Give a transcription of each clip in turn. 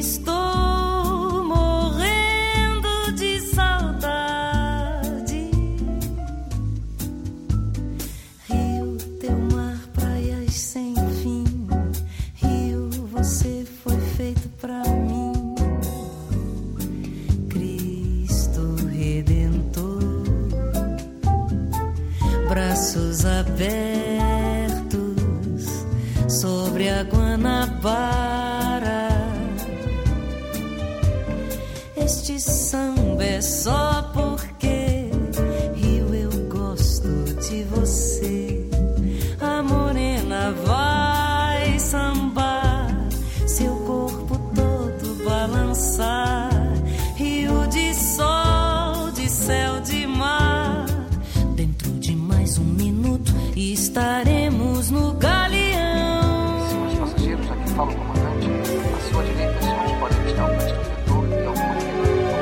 Estou morrendo de saudade. Rio, teu mar, praias sem fim. Rio, você foi feito pra mim. Cristo Redentor, braços abertos sobre a Guanabara. Este samba é só porque, Rio, eu gosto de você. A morena vai sambar, seu corpo todo balançar. Rio de sol, de céu, de mar. Dentro de mais um minuto estaremos no galeão. Senhores passageiros, aqui fala o comandante. À sua direita, os senhores podem avistar o mestre vetor e alguma coisa.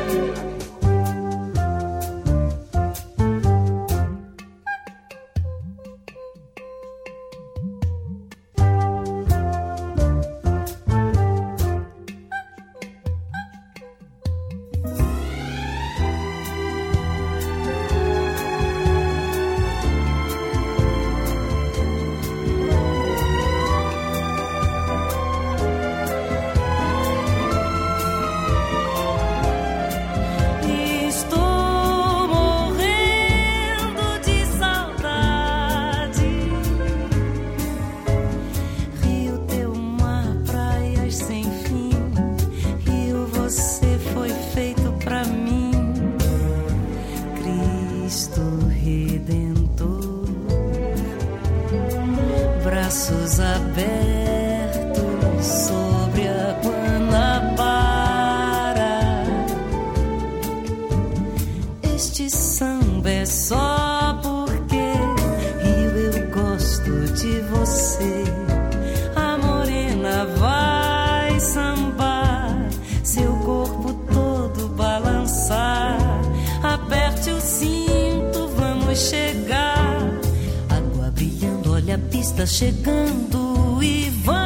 Estou morrendo de saudade. Rio, teu mar, praias sem fim. Rio, você foi feito pra mim. Cristo Redentor, braços abertos sobre a Guanabara. Este samba é só porque, Rio, eu gosto de você. A morena vai sambar, seu corpo todo balançar. Aperte o cinto, vamos chegar. Água brilhando, olha a pista chegando e vamos.